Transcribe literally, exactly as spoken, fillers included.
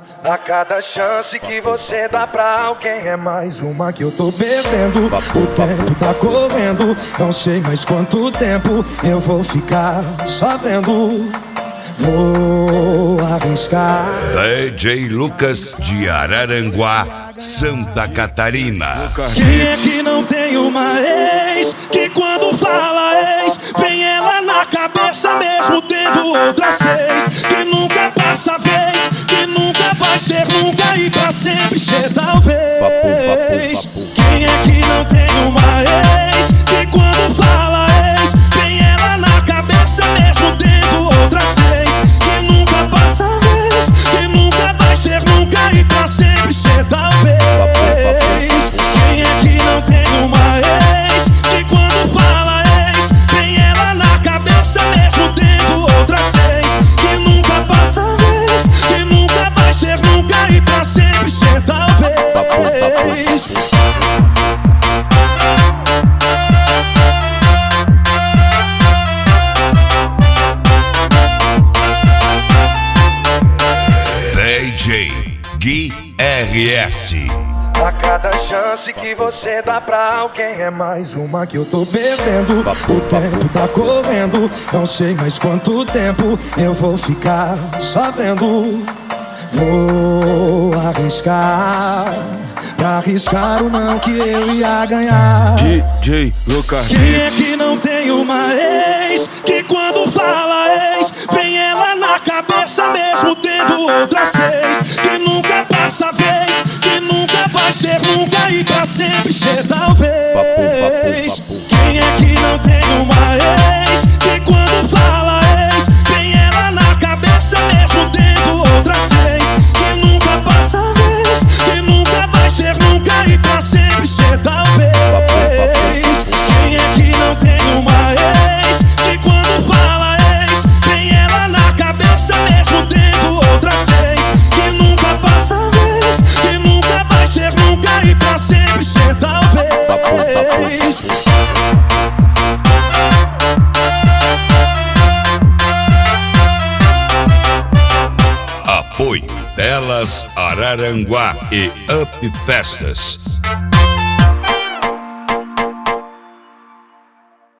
A cada chance que você dá pra alguém é mais uma que eu tô perdendo. O tempo tá correndo, não sei mais quanto tempo eu vou ficar só vendo. Vou arriscar. D J Lucas de Araranguá, Santa Catarina. Quem é que não tem uma ex que quando fala ex vem ela na cabeça mesmo tendo outras seis? Que nunca passa vez, que nunca vai ser nunca e pra sempre ser talvez. Quem é que não tem uma ex que quando fala ex vem ela na cabeça mesmo tendo outras seis? Que nunca passa vez, que nunca vai ser nunca e pra sempre ser talvez. Quem é que não tem uma ex que quando fala ex vem ela na cabeça mesmo tendo outras seis? Que nunca passa vez, que nunca vai ser nunca e pra sempre ser talvez. D J Gui R S. A cada chance que você dá pra alguém é mais uma que eu tô perdendo. O tempo tá correndo, não sei mais quanto tempo eu vou ficar só vendo. Vou arriscar, pra arriscar o não que eu ia ganhar. D J Lucas. Quem é que não tem uma ex que quando fala ex vem ela na cabeça mesmo tendo outras seis? Que nunca passa vez, que nunca vai ser nunca e pra sempre ser talvez. Quem é que não tem uma ex que quando fala ex vem ela na cabeça mesmo tendo outras seis? Que nunca passa vez, que nunca vai ser nunca e pra sempre ser talvez. Quem é que não tem uma ex que quando fala ex vem ela na cabeça mesmo tendo outras seis? Que nunca passa vez, que nunca vai ser nunca e pra sempre ser talvez. Apoio Delas Araranguá e Up Festas.